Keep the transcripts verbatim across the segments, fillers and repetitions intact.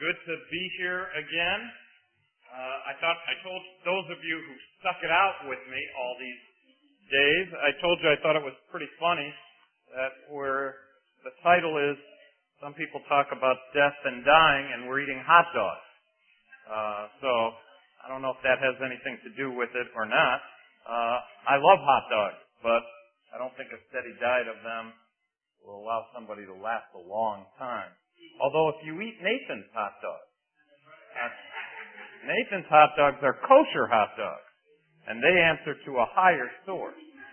good to be here again. Uh, I thought I told those of you who stuck it out with me all these days, I told you I thought it was pretty funny that where the title is, some people talk about death and dying, and we're eating hot dogs. Uh, so I don't know if that has anything to do with it or not. Uh, I love hot dogs, but I don't think a steady diet of them will allow somebody to last a long time. Although if you eat Nathan's hot dogs, uh, Nathan's hot dogs are kosher hot dogs, and they answer to a higher source.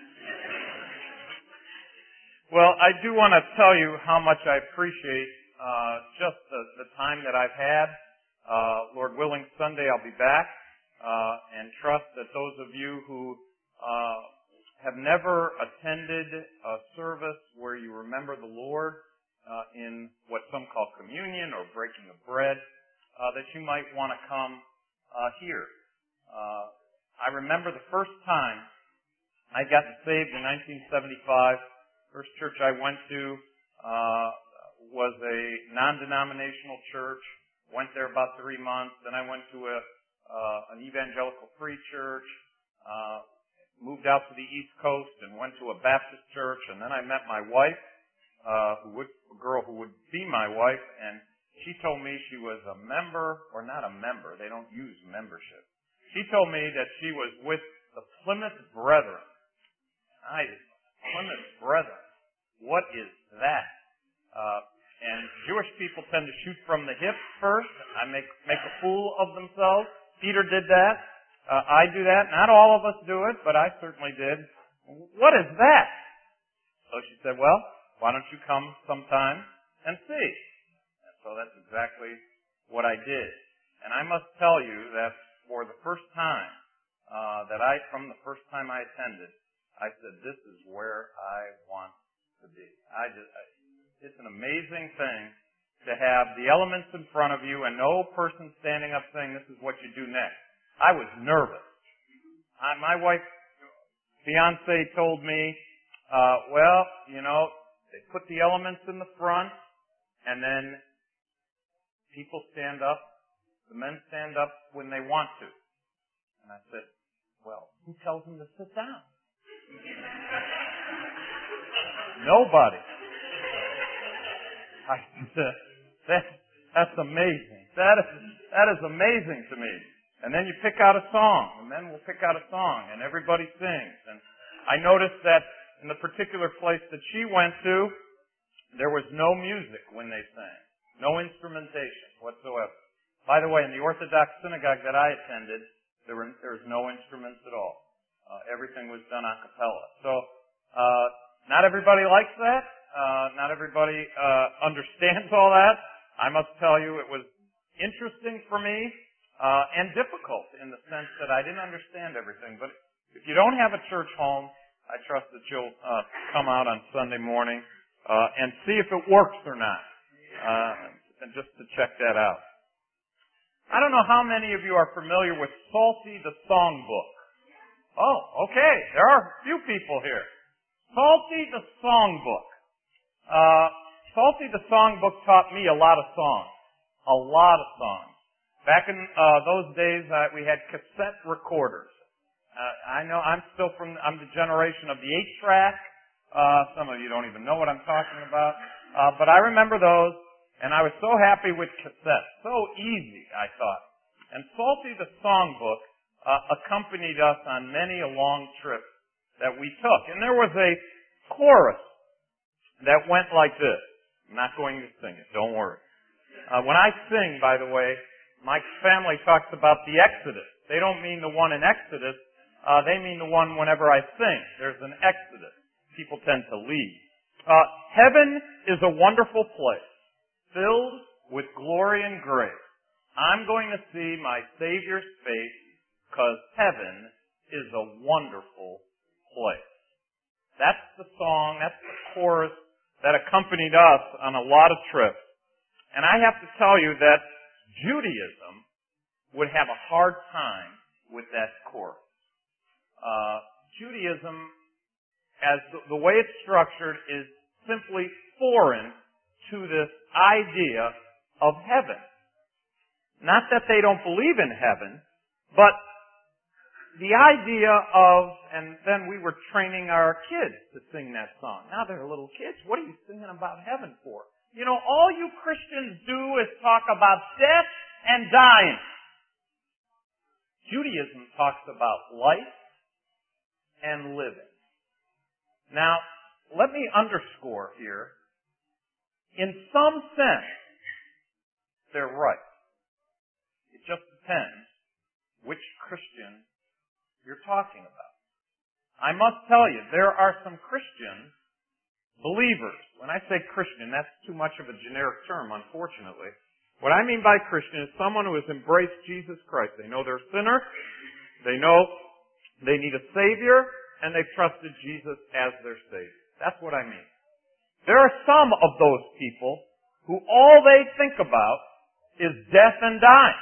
Well, I do want to tell you how much I appreciate uh, just the, the time that I've had. Uh, Lord willing, Sunday I'll be back, uh, and trust that those of you who uh, have never attended a service where you remember the Lord uh, in what some call communion or breaking of bread, uh, that you might want to come uh, here. Uh, I remember the first time I got saved in nineteen seventy-five. First church I went to uh, was a non-denominational church. Went there about three months. Then I went to a uh, an evangelical free church. Uh, moved out to the East Coast and went to a Baptist church. And then I met my wife, uh, who would a girl who would be my wife, and she told me she was a member, or not a member. They don't use membership. She told me that she was with the Plymouth Brethren. I Plymouth Brethren. What is that? Uh, and Jewish people tend to shoot from the hip first. I make make a fool of themselves. Peter did that. Uh, I do that. Not all of us do it, but I certainly did. What is that? So she said, well, why don't you come sometime and see? And so that's exactly what I did. And I must tell you that for the first time, uh, that I, from the first time I attended, I said, this is where I want to be. I just, I, it's an amazing thing to have the elements in front of you and no person standing up saying, this is what you do next. I was nervous. I, my wife, fiance, told me, uh, well, you know, they put the elements in the front and then people stand up, the men stand up when they want to. And I said, well, who tells them to sit down? Nobody. I said, that, that's amazing. That is, that is amazing to me. And then you pick out a song. The men will pick out a song, and everybody sings. And I noticed that in the particular place that she went to, there was no music when they sang. No instrumentation whatsoever. By the way, in the Orthodox synagogue that I attended, there were there was no instruments at all. Uh, everything was done a cappella. So, uh, not everybody likes that. Uh, not everybody uh, understands all that. I must tell you, it was interesting for me. Uh, and difficult in the sense that I didn't understand everything. But if you don't have a church home, I trust that you'll uh, come out on Sunday morning uh, and see if it works or not, uh, and just to check that out. I don't know how many of you are familiar with Psalty the Songbook. Oh, okay. There are a few people here. Psalty the Songbook. Uh, Psalty the Songbook taught me a lot of songs. A lot of songs. Back in uh, those days, uh, we had cassette recorders. Uh, I know I'm still from, I'm the generation of the eight track. Uh, some of you don't even know what I'm talking about. Uh, but I remember those, and I was so happy with cassettes. So easy, I thought. And Psalty the Songbook uh, accompanied us on many a long trip that we took. And there was a chorus that went like this. I'm not going to sing it, don't worry. Uh, when I sing, by the way, my family talks about the Exodus. They don't mean the one in Exodus. Uh, they mean the one whenever I sing. There's an Exodus. People tend to leave. Uh, heaven is a wonderful place, filled with glory and grace. I'm going to see my Savior's face, because heaven is a wonderful place. That's the song, that's the chorus that accompanied us on a lot of trips. And I have to tell you that Judaism would have a hard time with that chorus. Uh, Judaism, as the, the way it's structured, is simply foreign to this idea of heaven. Not that they don't believe in heaven, but the idea of, and then we were training our kids to sing that song. Now they're little kids. What are you singing about heaven for? You know, all you Christians do is talk about death and dying. Judaism talks about life and living. Now, let me underscore here, in some sense, they're right. It just depends which Christian you're talking about. I must tell you, there are some Christians, believers. When I say Christian, that's too much of a generic term, unfortunately. What I mean by Christian is someone who has embraced Jesus Christ. They know they're a sinner, they know they need a Savior, and they've trusted Jesus as their Savior. That's what I mean. There are some of those people who all they think about is death and dying.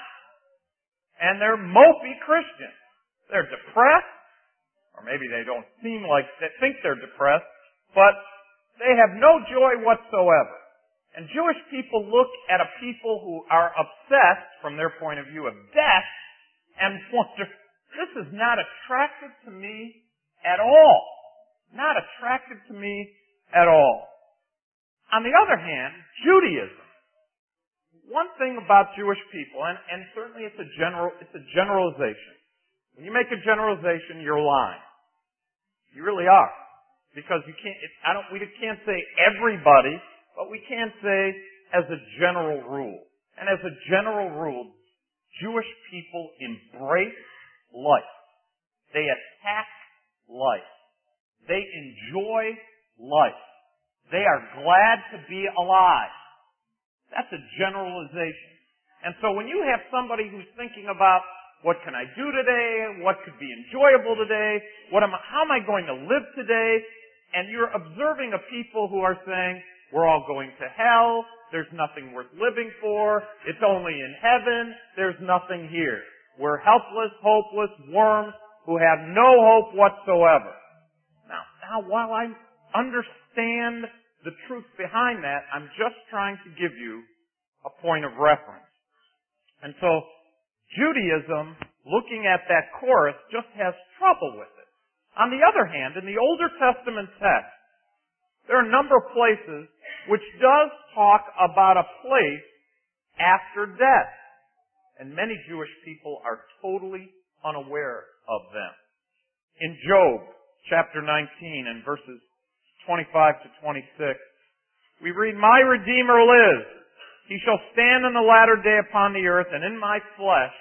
And they're mopey Christians. They're depressed, or maybe they don't seem like, they think they're depressed, but they have no joy whatsoever. And Jewish people look at a people who are obsessed, from their point of view, of death, and wonder, this is not attractive to me at all. Not attractive to me at all. On the other hand, Judaism. One thing about Jewish people, and, and certainly it's a general, it's a generalization. When you make a generalization, you're lying. You really are. Because you can't, it, I don't, we can't say everybody, but we can say as a general rule. And as a general rule, Jewish people embrace life. They attack life. They enjoy life. They are glad to be alive. That's a generalization. And so when you have somebody who's thinking about, what can I do today? What could be enjoyable today? What am I, how am I going to live today? And you're observing a people who are saying, we're all going to hell. There's nothing worth living for. It's only in heaven. There's nothing here. We're helpless, hopeless worms who have no hope whatsoever. Now, now while I understand the truth behind that, I'm just trying to give you a point of reference. And so, Judaism, looking at that chorus, just has trouble with it. On the other hand, in the Older Testament text, there are a number of places which does talk about a place after death. And many Jewish people are totally unaware of them. In Job, chapter nineteen, and verses twenty-five to twenty-six, we read, My Redeemer lives. He shall stand in the latter day upon the earth, and in my flesh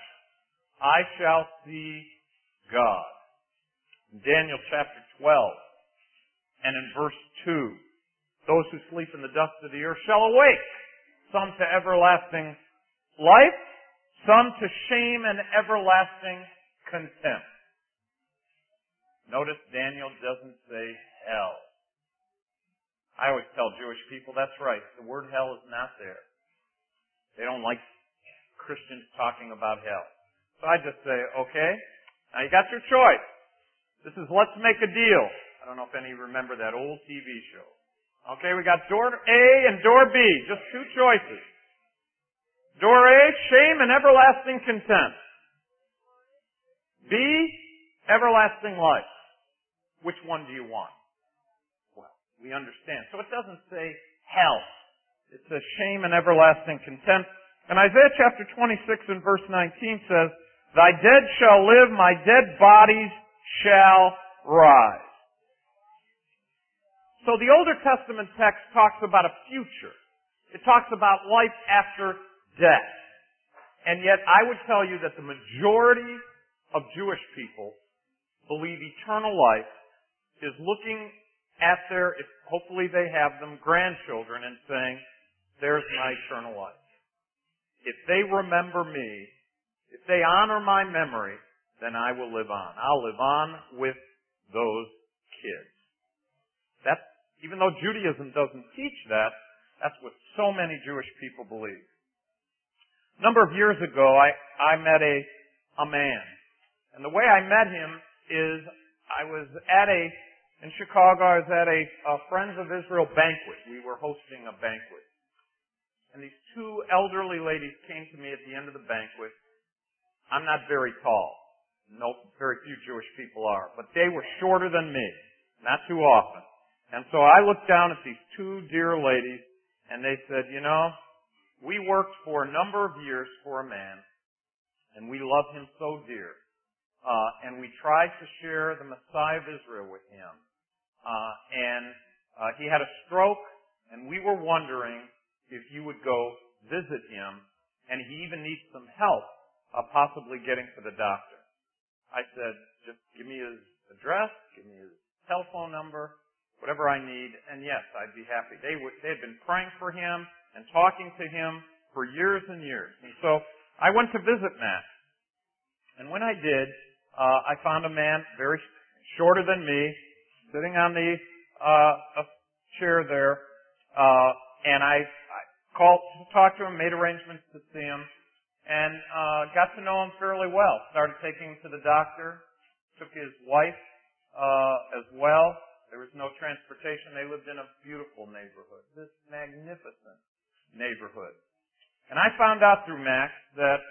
I shall see God. In Daniel chapter twelve, and in verse two, those who sleep in the dust of the earth shall awake, some to everlasting life, some to shame and everlasting contempt. Notice Daniel doesn't say hell. I always tell Jewish people, that's right, the word hell is not there. They don't like Christians talking about hell. So I just say, okay, now you got your choice. This is Let's Make a Deal. I don't know if any remember that old T V show. Okay, we got door A and door B, just two choices. Door A, shame and everlasting contempt. B, everlasting life. Which one do you want? Well, we understand. So it doesn't say hell. It says shame and everlasting contempt. And Isaiah chapter twenty-six and verse nineteen says, Thy dead shall live, my dead bodies shall rise. So the Older Testament text talks about a future. It talks about life after death. And yet I would tell you that the majority of Jewish people believe eternal life is looking at their, if hopefully they have them, grandchildren and saying, there's my eternal life. If they remember me, if they honor my memory, then I will live on. I'll live on with those kids. That's, even though Judaism doesn't teach that, that's what so many Jewish people believe. A number of years ago, I, I met a, a man. And the way I met him is I was at a, in Chicago, I was at a, a Friends of Israel banquet. We were hosting a banquet. And these two elderly ladies came to me at the end of the banquet. I'm not very tall. No, very few Jewish people are. But they were shorter than me. Not too often. And so I looked down at these two dear ladies, and they said, you know, we worked for a number of years for a man, and we love him so dear. Uh, and we tried to share the Messiah of Israel with him. Uh, and uh, he had a stroke, and we were wondering if you would go visit him, and he even needs some help uh, possibly getting to the doctor. I said, just give me his address, give me his telephone number, whatever I need, and yes, I'd be happy. They would, they had been praying for him and talking to him for years and years. And so I went to visit Matt. And when I did, uh, I found a man very shorter than me, sitting on the uh, a chair there, uh, and I, I called, talked to him, made arrangements to see him, and uh, got to know him fairly well. Started taking him to the doctor, took his wife uh, as well. There was no transportation. They lived in a beautiful neighborhood, this magnificent neighborhood. And I found out through Max that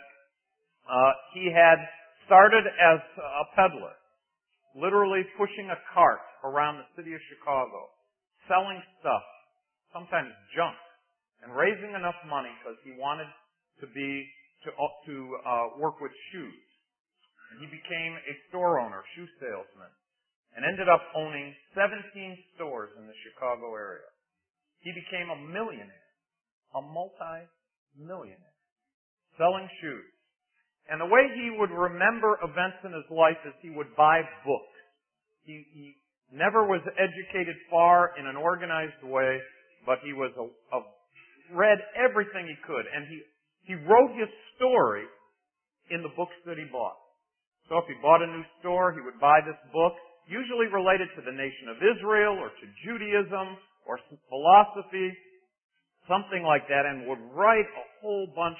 uh, he had started as a peddler, literally pushing a cart around the city of Chicago, selling stuff, sometimes junk, and raising enough money because he wanted to be to to uh, work with shoes. And he became a store owner, shoe salesman, and ended up owning seventeen stores in the Chicago area. He became a millionaire, a multi-millionaire, selling shoes. And the way he would remember events in his life is he would buy books. He, he never was educated far in an organized way, but he was a, a read everything he could, and he he wrote his story in the books that he bought. So if he bought a new store, he would buy this book, usually related to the nation of Israel or to Judaism or some philosophy, something like that, and would write a whole bunch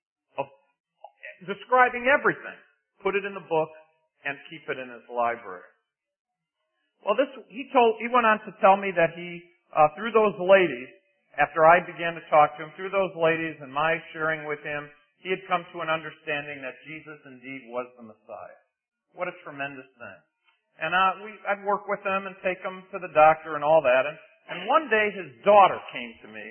of describing everything, put it in the book, and keep it in his library. Well, this he told he went on to tell me that he uh, through those ladies, after I began to talk to him, through those ladies and my sharing with him, he had come to an understanding that Jesus indeed was the Messiah. What a tremendous thing. And uh, we, I'd work with him and take him to the doctor and all that. And, and one day his daughter came to me,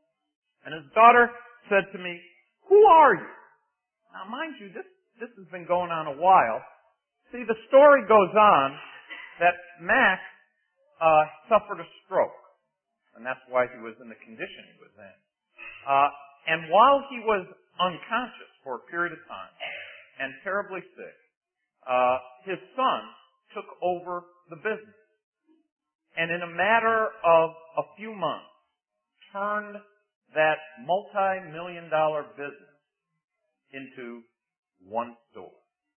and his daughter said to me, "Who are you?" Now, mind you, this, this has been going on a while. See, the story goes on that Max uh, suffered a stroke. And that's why he was in the condition he was in. Uh, and while he was unconscious for a period of time and terribly sick, uh, his son took over the business. And in a matter of a few months, turned that multi-million dollar business into one store.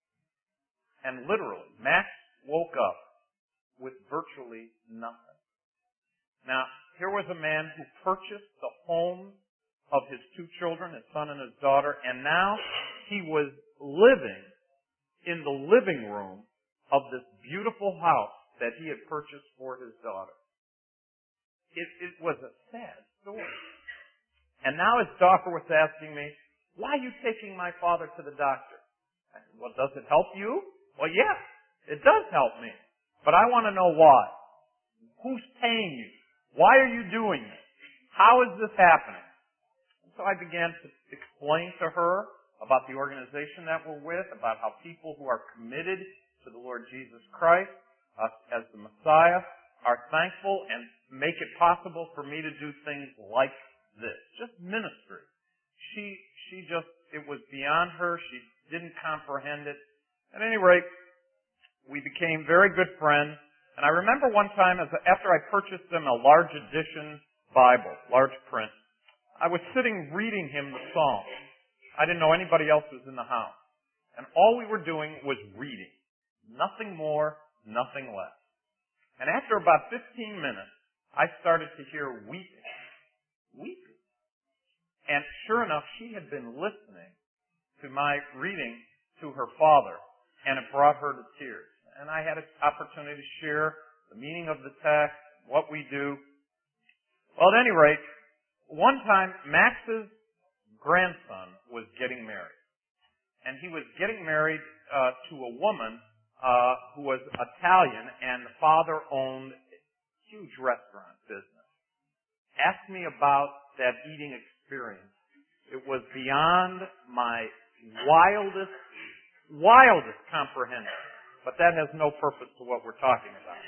And literally, Max woke up with virtually nothing. Now, here was a man who purchased the home of his two children, his son and his daughter, and now he was living in the living room of this beautiful house that he had purchased for his daughter. It, it was a sad story. And now his daughter was asking me, "Why are you taking my father to the doctor?" I said, "Well, does it help you?" "Well, yes, it does help me. But I want to know why. Who's paying you? Why are you doing this? How is this happening?" And so I began to explain to her about the organization that we're with, about how people who are committed to the Lord Jesus Christ uh, as the Messiah are thankful and make it possible for me to do things like this. Just ministry. She, she just, it was beyond her. She didn't comprehend it. At any rate, we became very good friends. And I remember one time, as after I purchased him a large edition Bible, large print, I was sitting reading him the Psalms. I didn't know anybody else was in the house. And all we were doing was reading. Nothing more, nothing less. And after about fifteen minutes, I started to hear weeping. Weeping. And sure enough, she had been listening to my reading to her father, and it brought her to tears. And I had an opportunity to share the meaning of the text, what we do. Well, at any rate, one time, Max's grandson was getting married. And he was getting married uh, to a woman uh, who was Italian, and the father owned a huge restaurant business. Ask me about that eating experience. It was beyond my wildest, wildest comprehension. But that has no purpose to what we're talking about.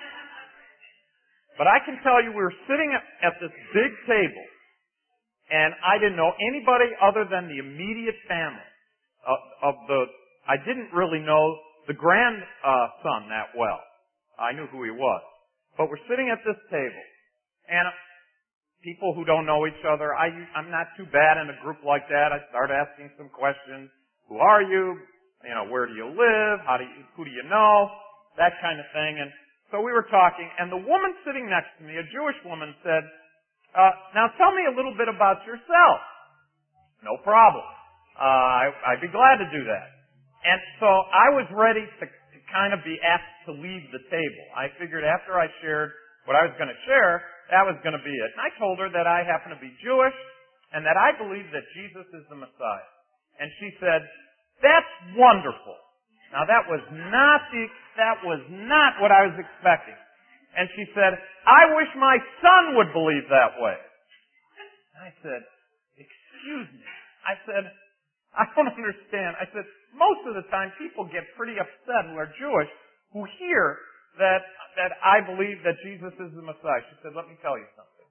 But I can tell you we were sitting at this big table, and I didn't know anybody other than the immediate family of, of the, I didn't really know the grandson that well. I knew who he was. But we're sitting at this table, and people who don't know each other, I, I'm not too bad in a group like that. I start asking some questions. Who are you? You know, where do you live? How do you, who do you know? That kind of thing. And so we were talking, and the woman sitting next to me, a Jewish woman, said, uh, now tell me a little bit about yourself. No problem. Uh, I, I'd be glad to do that. And so I was ready to, to kind of be asked to leave the table. I figured after I shared what I was going to share, that was going to be it. And I told her that I happen to be Jewish and that I believe that Jesus is the Messiah. And she said, that's wonderful. Now that was not the, that was not what I was expecting. And she said, I wish my son would believe that way. And I said, excuse me. I said, I don't understand. I said, most of the time people get pretty upset who are Jewish who hear that, that I believe that Jesus is the Messiah. She said, let me tell you something.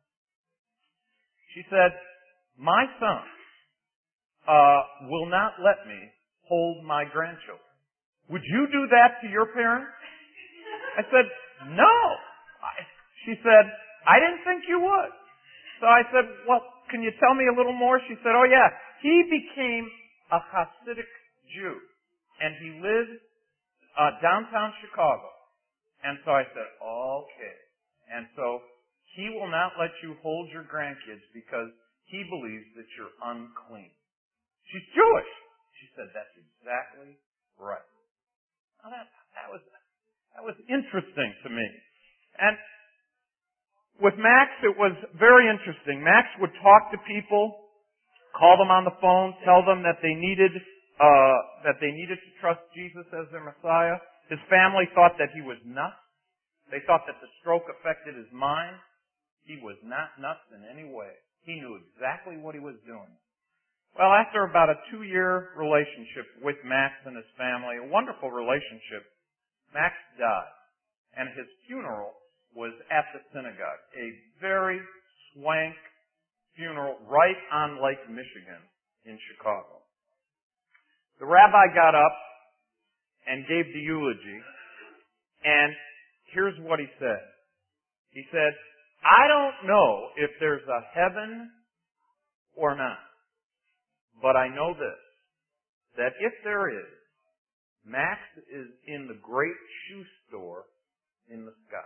She said, my son uh, will not let me hold my grandchildren. Would you do that to your parents? I said, no. I, she said, I didn't think you would. So I said, well, can you tell me a little more? She said, oh yeah, he became a Hasidic Jew, and he lived uh, downtown Chicago. And so I said, okay. And so he will not let you hold your grandkids because he believes that you're unclean. She's Jewish. She said, that's exactly right. Now that, that was, that was interesting to me. And with Max, it was very interesting. Max would talk to people, call them on the phone, tell them that they needed, uh, that they needed to trust Jesus as their Messiah. His family thought that he was nuts. They thought that the stroke affected his mind. He was not nuts in any way. He knew exactly what he was doing. Well, after about a two-year relationship with Max and his family, a wonderful relationship, Max died. And his funeral was at the synagogue, a very swank funeral right on Lake Michigan in Chicago. The rabbi got up and gave the eulogy, and here's what he said. He said, I don't know if there's a heaven or not. But I know this, that if there is, Max is in the great shoe store in the sky.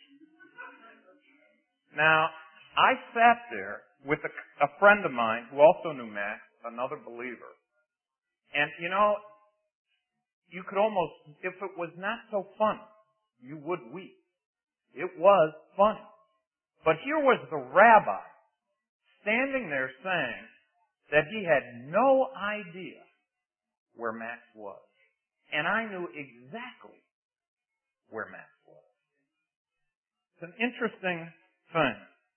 Now, I sat there with a, a friend of mine who also knew Max, another believer. And, you know, you could almost, if it was not so funny, you would weep. It was funny. But here was the rabbi standing there saying that he had no idea where Max was. And I knew exactly where Max was. It's an interesting thing.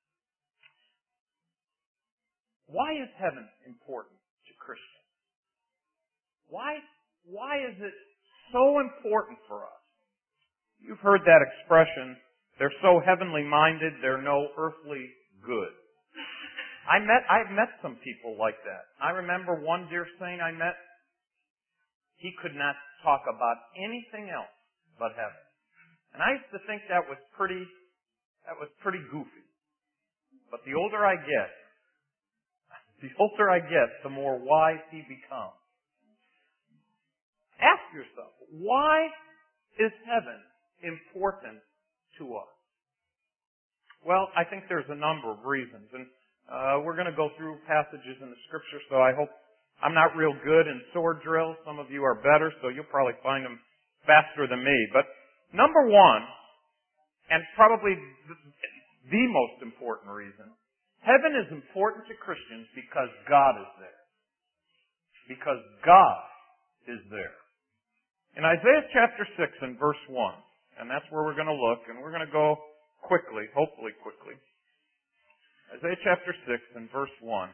Why is heaven important to Christians? Why, why is it so important for us? You've heard that expression, they're so heavenly minded, they're no earthly good. I met, I've met some people like that. I remember one dear saint I met, he could not talk about anything else but heaven. And I used to think that was pretty, that was pretty goofy. But the older I get, the older I get, the more wise he becomes. Ask yourself, why is heaven important to us? Well, I think there's a number of reasons. And Uh, we're going to go through passages in the Scripture, so I hope I'm not real good in sword drills. Some of you are better, so you'll probably find them faster than me. But number one, and probably the, the most important reason, Heaven is important to Christians because God is there. Because God is there. In Isaiah chapter six and verse one, and that's where we're going to look, and we're going to go quickly, hopefully quickly. Isaiah chapter six and verse one.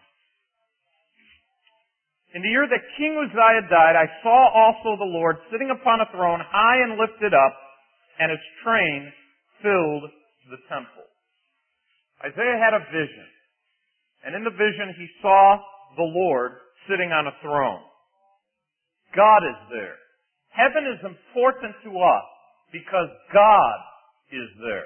In the year that King Uzziah died, I saw also the Lord sitting upon a throne, high and lifted up, and his train filled the temple. Isaiah had a vision. And in the vision, he saw the Lord sitting on a throne. God is there. Heaven is important to us because God is there.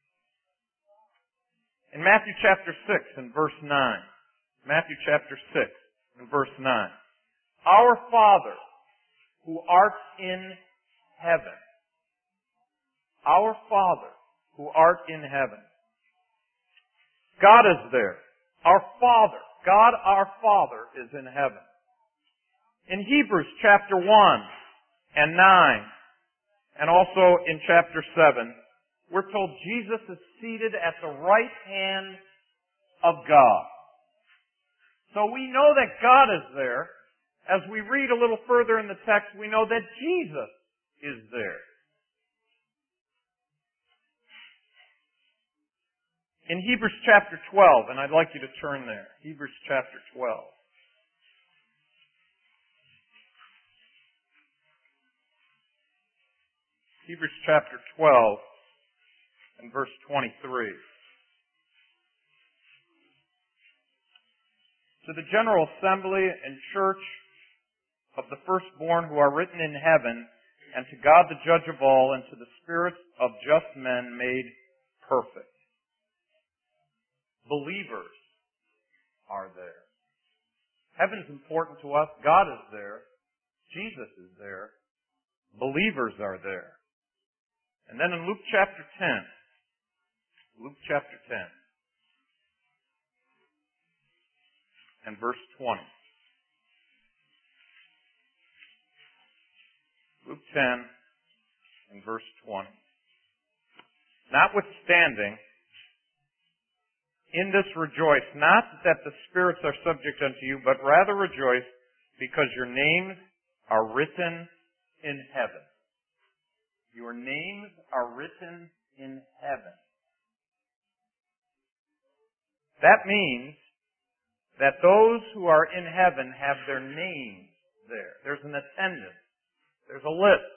In Matthew chapter six and verse nine, Matthew chapter six and verse nine, Our Father, who art in heaven. Our Father, who art in heaven. God is there. Our Father, God our Father is in heaven. In Hebrews chapter one and nine, and also in chapter seven, we're told Jesus is seated at the right hand of God. So we know that God is there. As we read a little further in the text, we know that Jesus is there. In Hebrews chapter twelve, and I'd like you to turn there. Hebrews chapter twelve. Hebrews chapter twelve and verse twenty-three. To the general assembly and church of the firstborn who are written in heaven, and to God the judge of all, and to the spirits of just men made perfect. Believers are there. Heaven's important to us. God is there. Jesus is there. Believers are there. And then in Luke chapter ten, Luke chapter ten, and verse twenty. Luke ten and verse twenty. Notwithstanding, in this rejoice, not that the spirits are subject unto you, but rather rejoice because your names are written in heaven. Your names are written in heaven. That means that those who are in heaven have their names there. There's an attendance. There's a list.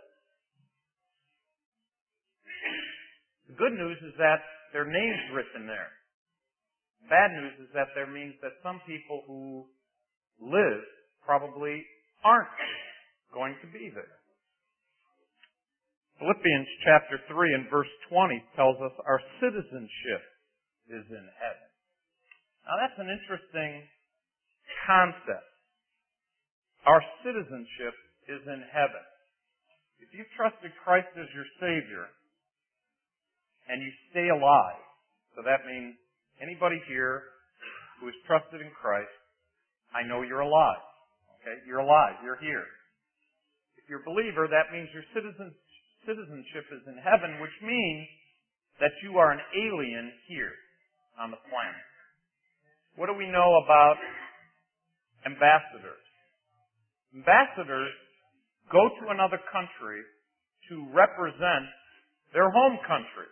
The good news is that their name's written there. Bad news is that there means that some people who live probably aren't going to be there. Philippians chapter three and verse twenty tells us our citizenship is in heaven. Now that's an interesting concept. Our citizenship is in heaven. If you've trusted Christ as your Savior and you stay alive, so that means anybody here who is trusted in Christ, I know you're alive. Okay? You're alive. You're here. If you're a believer, that means your citizen, citizenship is in heaven, which means that you are an alien here on the planet. What do we know about ambassadors? Ambassadors go to another country to represent their home country.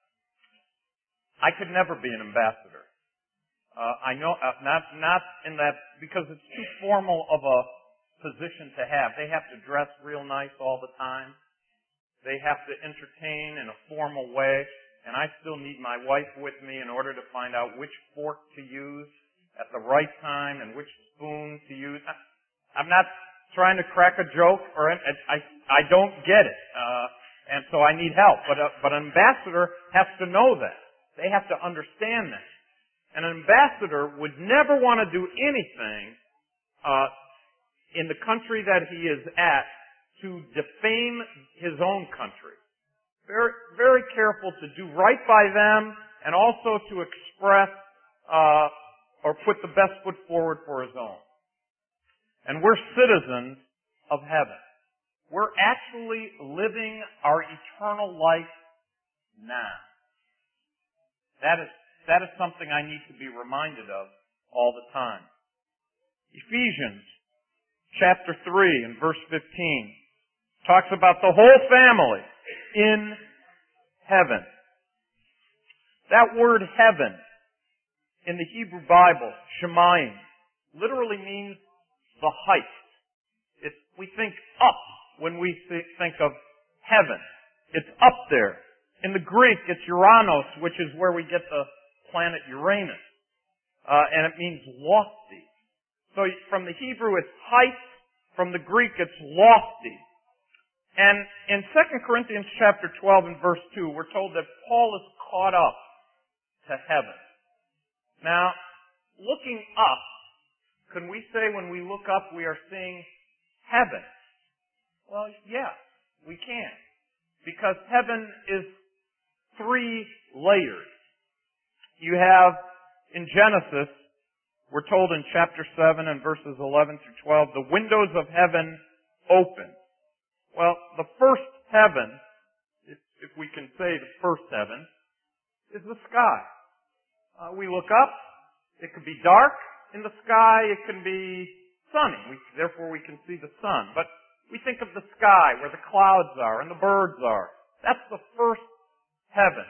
I could never be an ambassador. Uh, I know, uh, not, not in that, because it's too formal of a position to have. They have to dress real nice all the time. They have to entertain in a formal way. And I still need my wife with me in order to find out which fork to use at the right time and which spoon to use. I'm not trying to crack a joke, or I, I, I don't get it. Uh, and so I need help. But, uh, but an ambassador has to know that. They have to understand that. And an ambassador would never want to do anything uh, in the country that he is at to defame his own country. Very, very careful to do right by them and also to express uh, or put the best foot forward for his own. And we're citizens of heaven. We're actually living our eternal life now. That is, That is something I need to be reminded of all the time. Ephesians chapter three and verse fifteen talks about the whole family in heaven. That word heaven in the Hebrew Bible, Shemayim, literally means the height. It's, we think up when we think of heaven. It's up there. In the Greek, it's Uranos, which is where we get the planet Uranus. Uh, and it means lofty. So from the Hebrew, it's height. From the Greek, it's lofty. And in Second Corinthians chapter twelve and verse two, we're told that Paul is caught up to heaven. Now, looking up, can we say when we look up we are seeing heaven? Well, yeah, we can. Because heaven is three layers. You have, in Genesis, we're told in chapter seven and verses eleven through twelve, the windows of heaven open. Well, the first heaven, if, if we can say the first heaven, is the sky. Uh, we look up, it could be dark in the sky, it can be sunny, we, therefore we can see the sun. But we think of the sky where the clouds are and the birds are. That's the first heaven.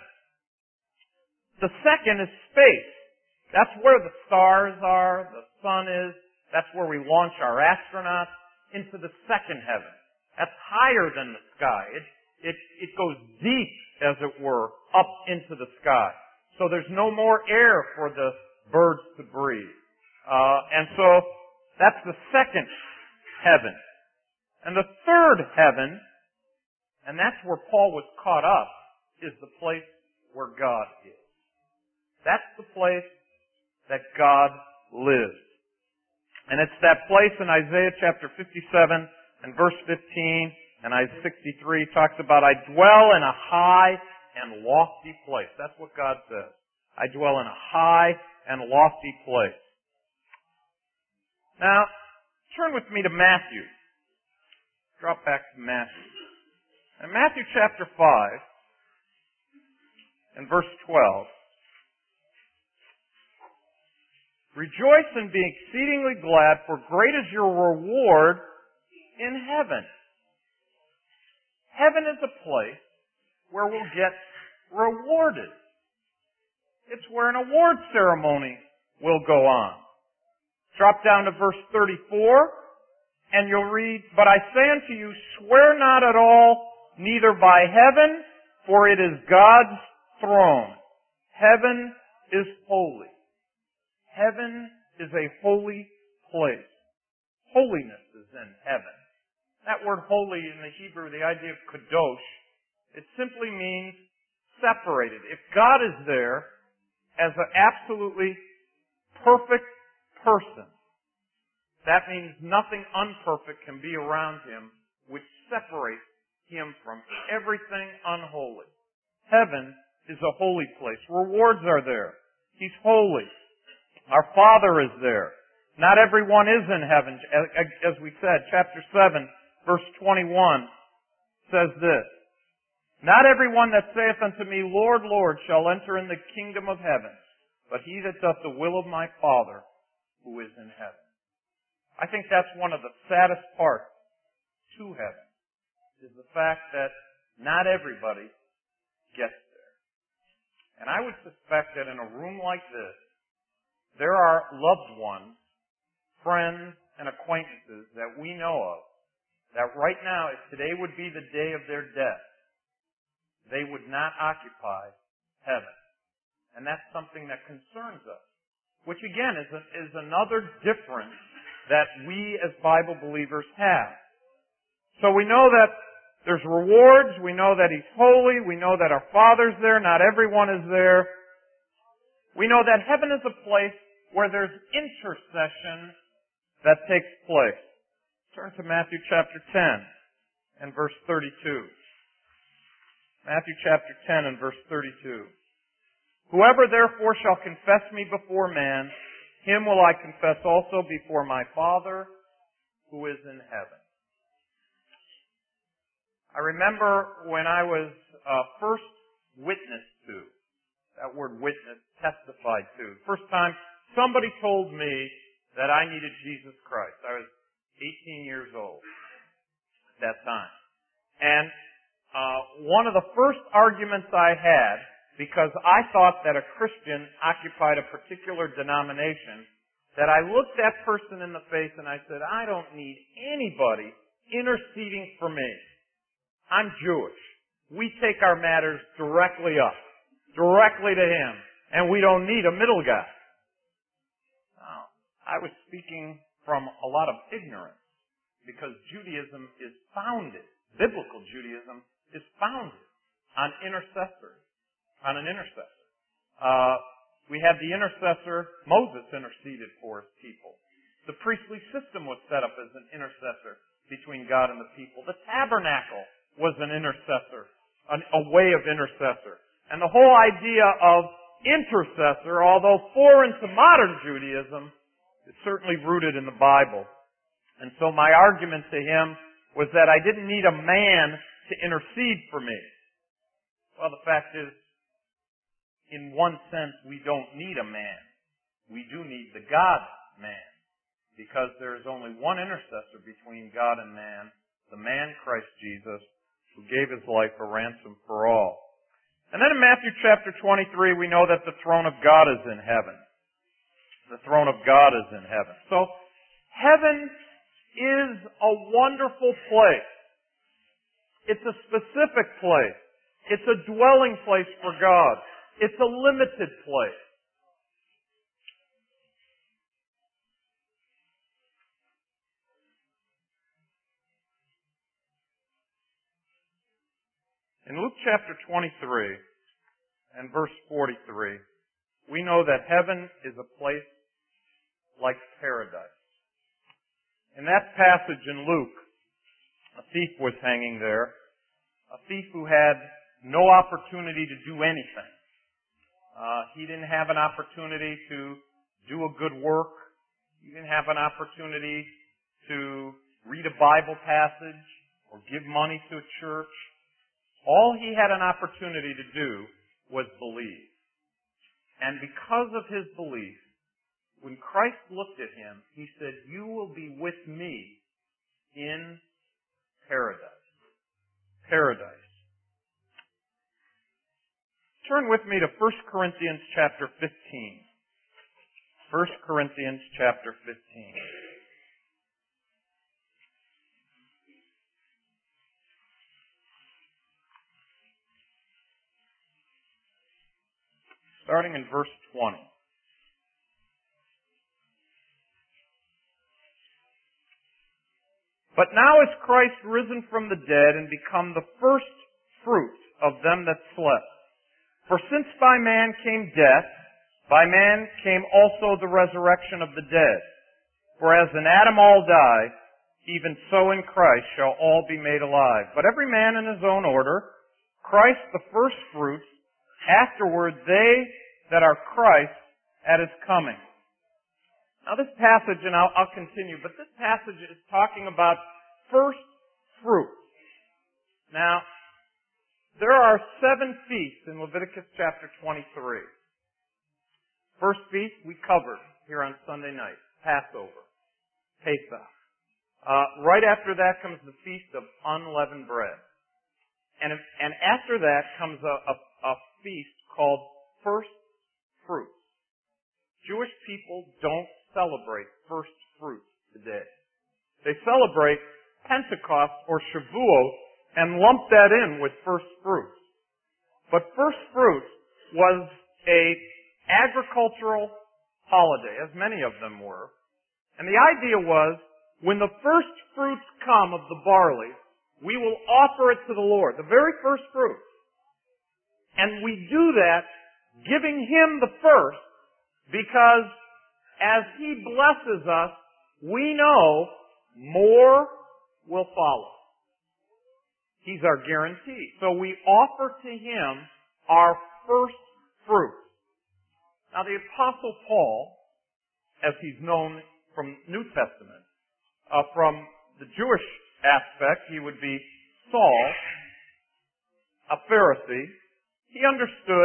The second is space. That's where the stars are, the sun is. That's where we launch our astronauts into the second heaven. That's higher than the sky. It, it, it goes deep, as it were, up into the sky. So there's no more air for the birds to breathe. Uh, and so that's the second heaven. And the third heaven, and that's where Paul was caught up, is the place where God is. That's the place that God lives. And it's that place in Isaiah chapter fifty-seven and verse fifteen, and Isaiah sixty-three talks about, I dwell in a high and lofty place. That's what God says. I dwell in a high and lofty place. Now, turn with me to Matthew. Drop back to Matthew. In Matthew chapter five and verse twelve, rejoice and be exceedingly glad, for great is your reward in heaven. Heaven is a place where we'll get rewarded. It's where an award ceremony will go on. Drop down to verse thirty-four, and you'll read, But I say unto you, swear not at all, neither by heaven, for it is God's throne. Heaven is holy. Heaven is a holy place. Holiness is in heaven. That word holy in the Hebrew, the idea of kadosh, it simply means separated. If God is there as an absolutely perfect person, that means nothing unperfect can be around him, which separates him from everything unholy. Heaven is a holy place. Rewards are there. He's holy. Our Father is there. Not everyone is in heaven. As we said, chapter seven, verse twenty-one says this, Not everyone that saith unto me, Lord, Lord, shall enter in the kingdom of heaven, but he that doth the will of my Father who is in heaven. I think that's one of the saddest parts to heaven, is the fact that not everybody gets there. And I would suspect that in a room like this, there are loved ones, friends, and acquaintances that we know of that right now, if today would be the day of their death, they would not occupy heaven. And that's something that concerns us. Which again is, a, is another difference that we as Bible believers have. So we know that there's rewards, we know that He's holy, we know that our Father's there, not everyone is there. We know that heaven is a place where there's intercession that takes place. Turn to Matthew chapter ten and verse thirty-two. Matthew chapter ten and verse thirty-two. Whoever therefore shall confess me before man, him will I confess also before my Father who is in heaven. I remember when I was uh, first witnessed to That word witness, testified to. First time somebody told me that I needed Jesus Christ. I was eighteen years old at that time. And uh, one of the first arguments I had, because I thought that a Christian occupied a particular denomination, that I looked that person in the face and I said, I don't need anybody interceding for me. I'm Jewish. We take our matters directly up, directly to Him, and we don't need a middle guy. Now, I was speaking from a lot of ignorance, because Judaism is founded, biblical Judaism is founded on intercessors, on an intercessor. Uh, we had the intercessor, Moses interceded for his people. The priestly system was set up as an intercessor between God and the people. The tabernacle was an intercessor, an, a way of intercessor. And the whole idea of intercessor, although foreign to modern Judaism, is certainly rooted in the Bible. And so my argument to him was that I didn't need a man to intercede for me. Well, the fact is, in one sense, we don't need a man. We do need the God-man, because there is only one intercessor between God and man, the man Christ Jesus, who gave His life a ransom for all. And then in Matthew chapter twenty-three, we know that the throne of God is in heaven. The throne of God is in heaven. So, heaven is a wonderful place. It's a specific place. It's a dwelling place for God. It's a limited place. In Luke chapter twenty-three and verse forty-three, we know that heaven is a place like paradise. In that passage in Luke, a thief was hanging there, a thief who had no opportunity to do anything. Uh, he didn't have an opportunity to do a good work. He didn't have an opportunity to read a Bible passage or give money to a church. All he had an opportunity to do was believe. And because of his belief, when Christ looked at him, He said, you will be with me in paradise. Paradise. Turn with me to First Corinthians chapter fifteen. First Corinthians chapter fifteen. Starting in verse twenty. But now is Christ risen from the dead and become the first fruits of them that slept. For since by man came death, by man came also the resurrection of the dead. For as in Adam all die, even so in Christ shall all be made alive. But every man in his own order, Christ the first fruits, afterward they that are Christ at His coming. Now this passage, and I'll, I'll continue, but this passage is talking about first fruits. Now, there are seven feasts in Leviticus chapter twenty-three. First feast we covered here on Sunday night, Passover, Pesach. Uh, right after that comes the Feast of Unleavened Bread. And, and after that comes a, a, a feast called First Fruits. Jewish people don't celebrate first fruits today. They celebrate Pentecost or Shavuot and lump that in with first fruits. But first fruits was a agricultural holiday, as many of them were. And the idea was, when the first fruits come of the barley, we will offer it to the Lord, the very first fruits. And we do that giving Him the first, because as He blesses us, we know more will follow. He's our guarantee. So we offer to Him our first fruits. Now the Apostle Paul, as he's known from New Testament, uh, from the Jewish aspect, he would be Saul, a Pharisee. He understood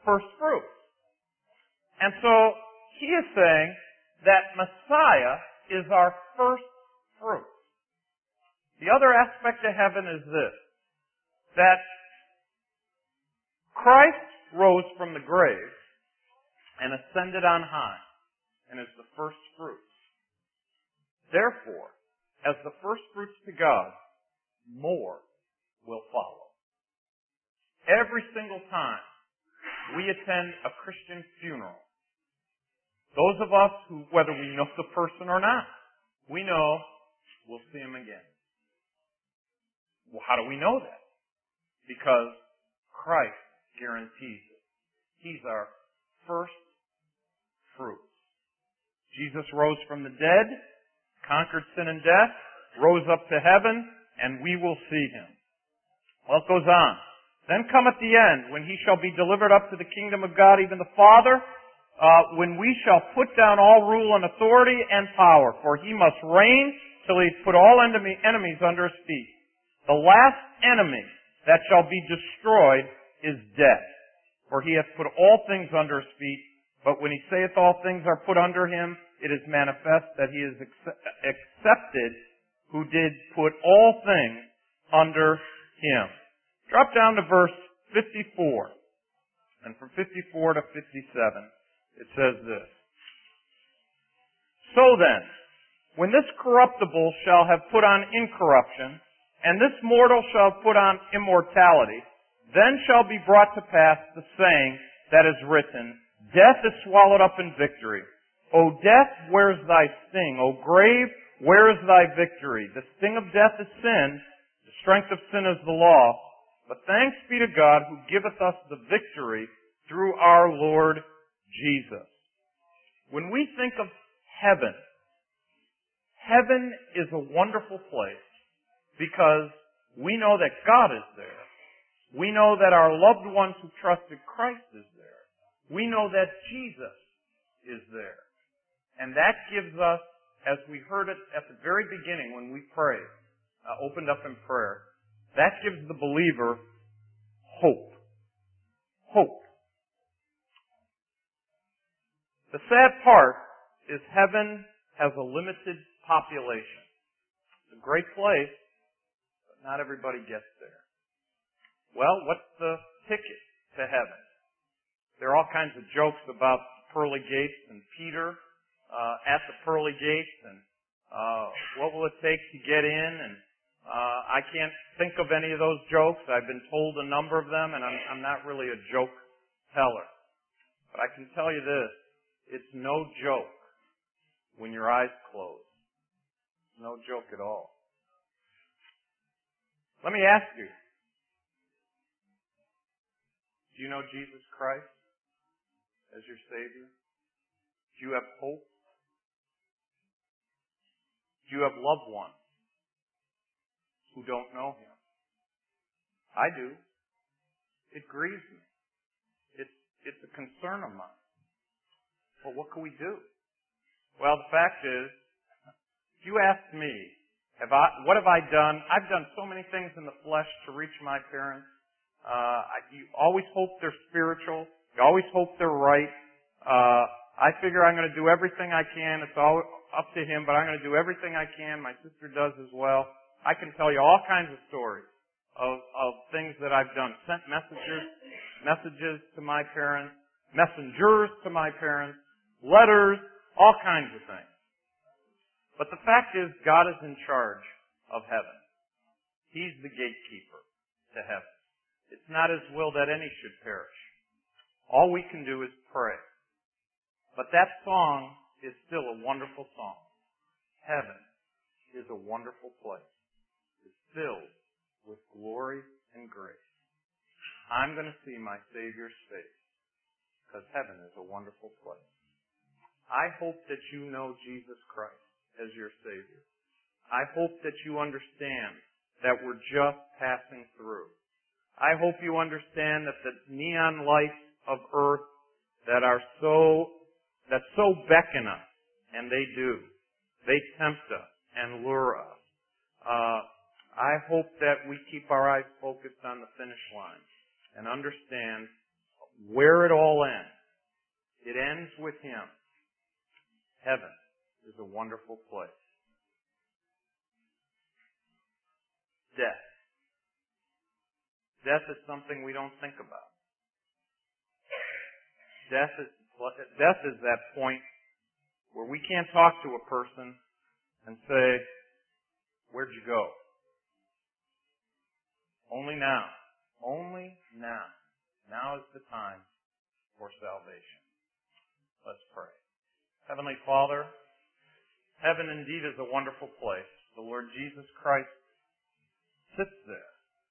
first fruits. And so he is saying that Messiah is our first fruit. The other aspect of heaven is this, that Christ rose from the grave and ascended on high and is the first fruits. Therefore, as the first fruits to God, more will follow. Every single time we attend a Christian funeral, those of us who, whether we know the person or not, we know we'll see him again. Well, how do we know that? Because Christ guarantees it. He's our first fruits. Jesus rose from the dead, conquered sin and death, rose up to heaven, and we will see him. Well, it goes on. Then cometh the end, when he shall be delivered up to the kingdom of God, even the Father, uh, when we shall put down all rule and authority and power. For he must reign till he put all enemy, enemies under his feet. The last enemy that shall be destroyed is death. For he hath put all things under his feet. But when he saith all things are put under him, it is manifest that he is accepted who did put all things under him. Drop down to verse fifty-four. And from fifty-four to fifty-seven, it says this. So then, when this corruptible shall have put on incorruption, and this mortal shall put on immortality, then shall be brought to pass the saying that is written, Death is swallowed up in victory. O death, where is thy sting? O grave, where is thy victory? The sting of death is sin, the strength of sin is the law. But thanks be to God who giveth us the victory through our Lord Jesus. When we think of heaven, heaven is a wonderful place because we know that God is there. We know that our loved ones who trusted Christ is there. We know that Jesus is there. And that gives us, as we heard it at the very beginning when we prayed, uh, opened up in prayer, that gives the believer hope. Hope. The sad part is heaven has a limited population. It's a great place, but not everybody gets there. Well, what's the ticket to heaven? There are all kinds of jokes about the pearly gates and Peter uh, at the pearly gates and uh, what will it take to get in, and Uh, I can't think of any of those jokes. I've been told a number of them, and I'm, I'm not really a joke teller. But I can tell you this, it's no joke when your eyes close. It's no joke at all. Let me ask you, do you know Jesus Christ as your Savior? Do you have hope? Do you have loved ones who don't know him? I do. It grieves me. It's, it's a concern of mine. Well, what can we do? Well, the fact is, if you ask me, have I, what have I done? I've done so many things in the flesh to reach my parents. Uh, I, you always hope they're spiritual. You always hope they're right. Uh, I figure I'm going to do everything I can. It's all up to him, but I'm going to do everything I can. My sister does as well. I can tell you all kinds of stories of, of things that I've done. Sent messages, messages to my parents, messengers to my parents, letters, all kinds of things. But the fact is, God is in charge of heaven. He's the gatekeeper to heaven. It's not his will that any should perish. All we can do is pray. But that song is still a wonderful song. Heaven is a wonderful place. Filled with glory and grace. I'm going to see my Savior's face because heaven is a wonderful place. I hope that you know Jesus Christ as your Savior. I hope that you understand that we're just passing through. I hope you understand that the neon lights of earth that are so, that so beckon us, and they do, they tempt us and lure us. Uh, I hope that we keep our eyes focused on the finish line and understand where it all ends. It ends with Him. Heaven is a wonderful place. Death. Death is something we don't think about. Death is, death is that point where we can't talk to a person and say, where'd you go? Only now. Only now. Now is the time for salvation. Let's pray. Heavenly Father, heaven indeed is a wonderful place. The Lord Jesus Christ sits there.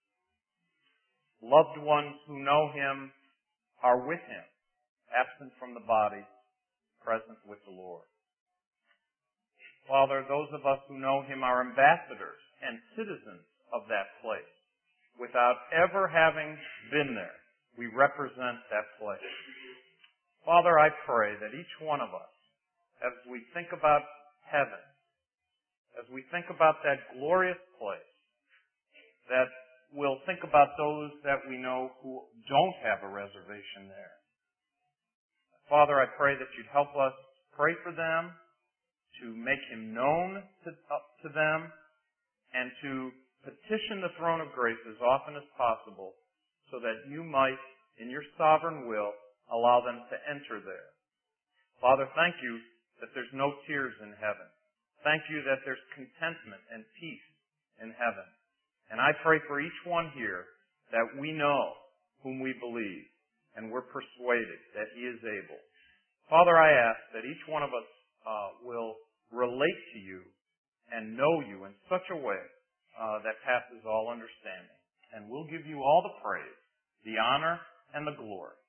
Loved ones who know Him are with Him, absent from the body, present with the Lord. Father, those of us who know Him are ambassadors and citizens of that place. Without ever having been there, we represent that place. Father, I pray that each one of us, as we think about heaven, as we think about that glorious place, that we'll think about those that we know who don't have a reservation there. Father, I pray that you'd help us pray for them, to make Him known to, uh, to them, and to petition the throne of grace as often as possible so that you might, in your sovereign will, allow them to enter there. Father, thank you that there's no tears in heaven. Thank you that there's contentment and peace in heaven. And I pray for each one here that we know whom we believe and we're persuaded that He is able. Father, I ask that each one of us uh, will relate to you and know you in such a way uh, that passes all understanding. And we'll give you all the praise, the honor, and the glory